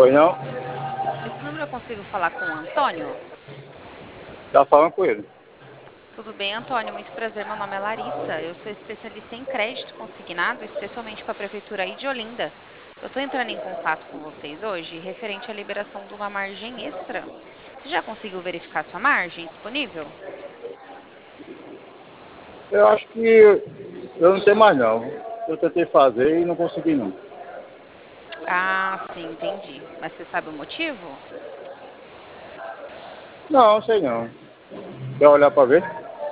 Pois não? Esse número eu consigo falar com o Antônio? Tá falando com ele. Tudo bem, Antônio? Muito prazer. Meu nome é Larissa. Eu sou especialista em crédito consignado, especialmente para a Prefeitura aí de Olinda. Eu estou entrando em contato com vocês hoje referente à liberação de uma margem extra. Você já conseguiu verificar sua margem disponível? Eu acho que eu não tenho mais não. Eu tentei fazer e não consegui não. Ah, sim, entendi. Mas você sabe o motivo? Não, sei não. Quer olhar pra ver?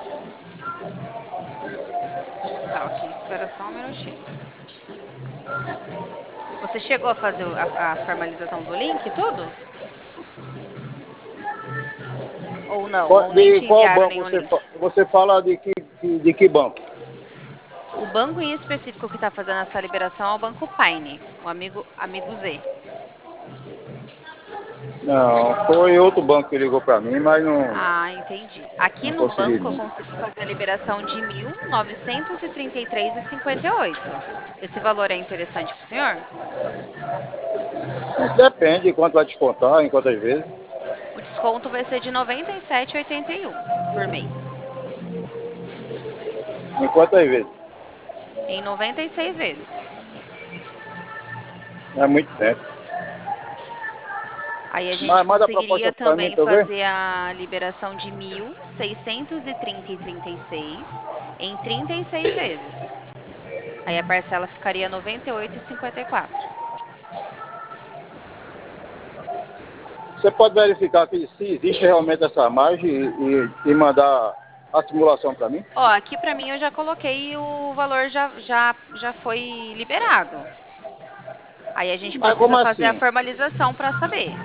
Tá, ok. Espera só um minutinho. Você chegou a fazer a formalização do link, e tudo? Ou não? Ou nem De te qual enviaram banco nenhum link? você fala de que banco? O banco em específico que está fazendo essa liberação é o Banco Paine, o amigo Z. Não, foi outro banco que ligou pra mim, mas Ah, entendi. Aqui não no consegui banco eu não. consigo fazer a liberação de 1.933,58. Esse valor é interessante para o senhor? Depende de quanto vai descontar, em quantas vezes. O desconto vai ser de R$ 97,81 por mês, Em quantas vezes. em 96 vezes. É muito tempo. Aí a Mas gente manda a proposta conseguiria pra mim também pra eu ver. fazer a liberação de 1.630,36 em 36 vezes. Aí a parcela ficaria R$ 98,54. Você pode verificar aqui se existe realmente essa margem e mandar a simulação para mim? Ó, aqui para mim eu já coloquei e o valor já foi liberado. Aí a gente Mas como precisa fazer a assim? formalização para saber.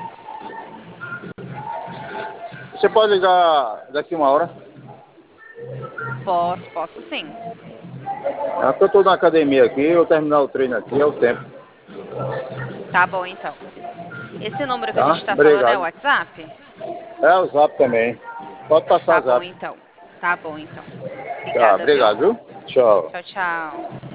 Você pode ligar daqui uma hora? Posso sim. É porque eu estou na academia aqui, eu terminar o treino aqui, é o tempo. Tá bom, então. Esse número que a gente Tá? está falando é o Obrigado. WhatsApp? É o zap também. Pode passar Tá o bom, zap. então. Tá bom, então. Tá, Obrigada, viu? obrigado, viu? Tchau. Tchau, tchau.